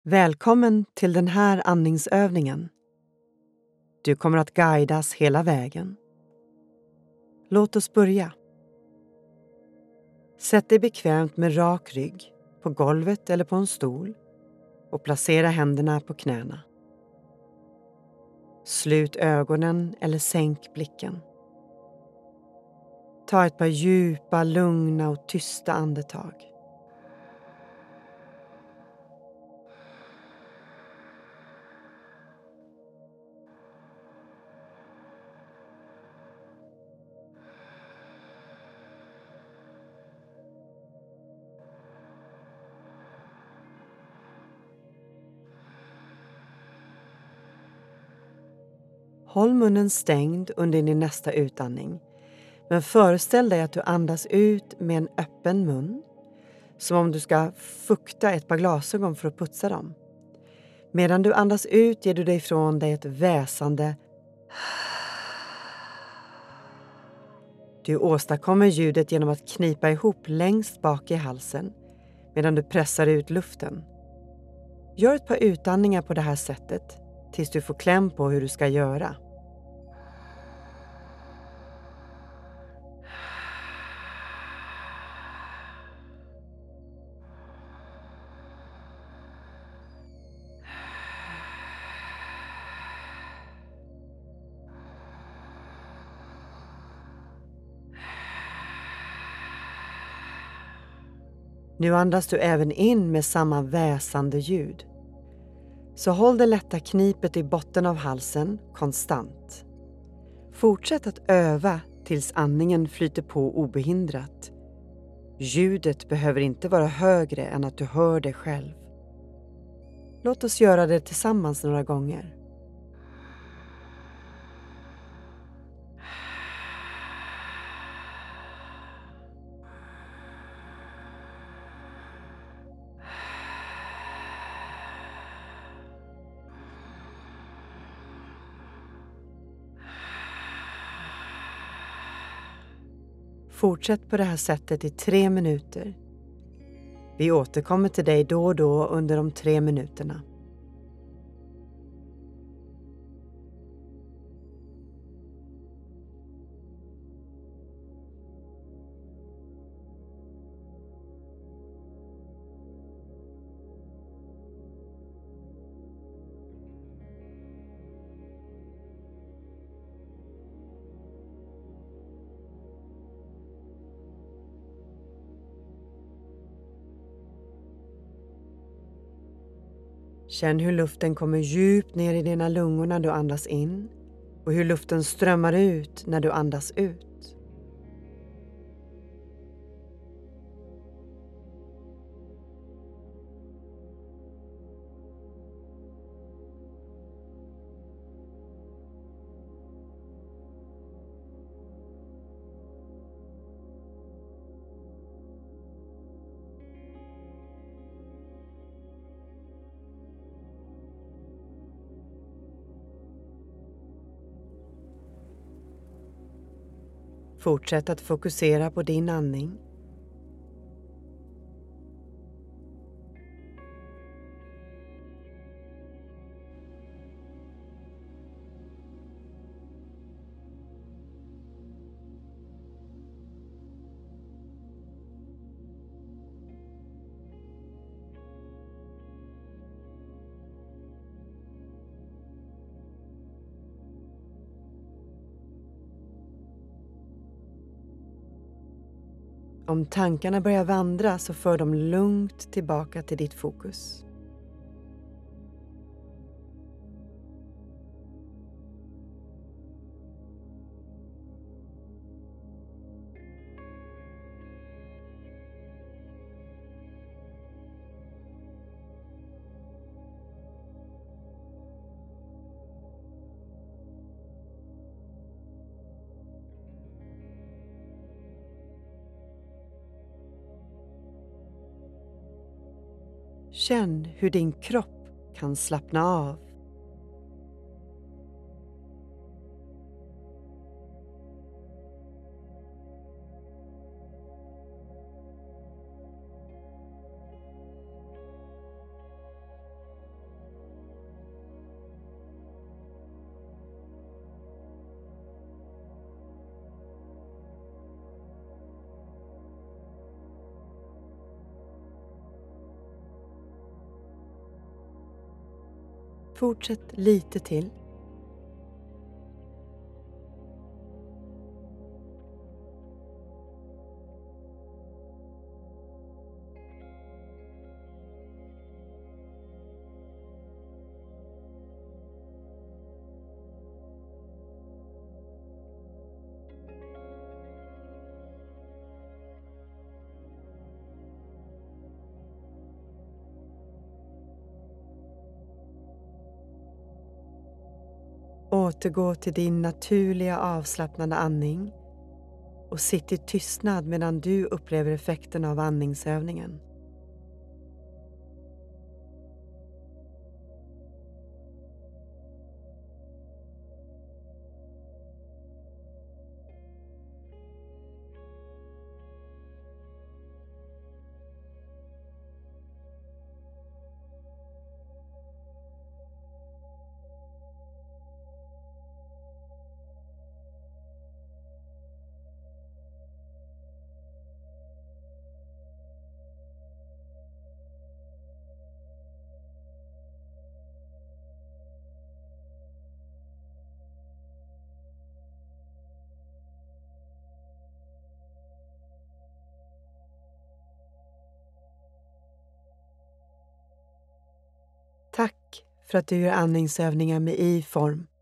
Välkommen till den här andningsövningen. Du kommer att guidas hela vägen. Låt oss börja. Sätt dig bekvämt med rak rygg på golvet eller på en stol och placera händerna på knäna. Slut ögonen eller sänk blicken. Ta ett par djupa, lugna och tysta andetag. Håll munnen stängd under din nästa utandning, men föreställ dig att du andas ut med en öppen mun, som om du ska fukta ett par glasögon för att putsa dem. Medan du andas ut ger du dig ifrån dig ett väsande. Du åstadkommer ljudet genom att knipa ihop längst bak i halsen medan du pressar ut luften. Gör ett par utandningar på det här sättet tills du får kläm på hur du ska göra. Nu andas du även in med samma väsande ljud. Så håll det lätta knipet i botten av halsen konstant. Fortsätt att öva tills andningen flyter på obehindrat. Ljudet behöver inte vara högre än att du hör det själv. Låt oss göra det tillsammans några gånger. Fortsätt på det här sättet i 3 minuter. Vi återkommer till dig då och då under de 3 minuterna. Känn hur luften kommer djupt ner i dina lungor när du andas in och hur luften strömmar ut när du andas ut. Fortsätt att fokusera på din andning. Om tankarna börjar vandra så för dem lugnt tillbaka till ditt fokus. Känn hur din kropp kan slappna av. Fortsätt lite till. Återgå till din naturliga avslappnade andning och sitt i tystnad medan du upplever effekten av andningsövningen. Tack för att du gör andningsövningar med i-form.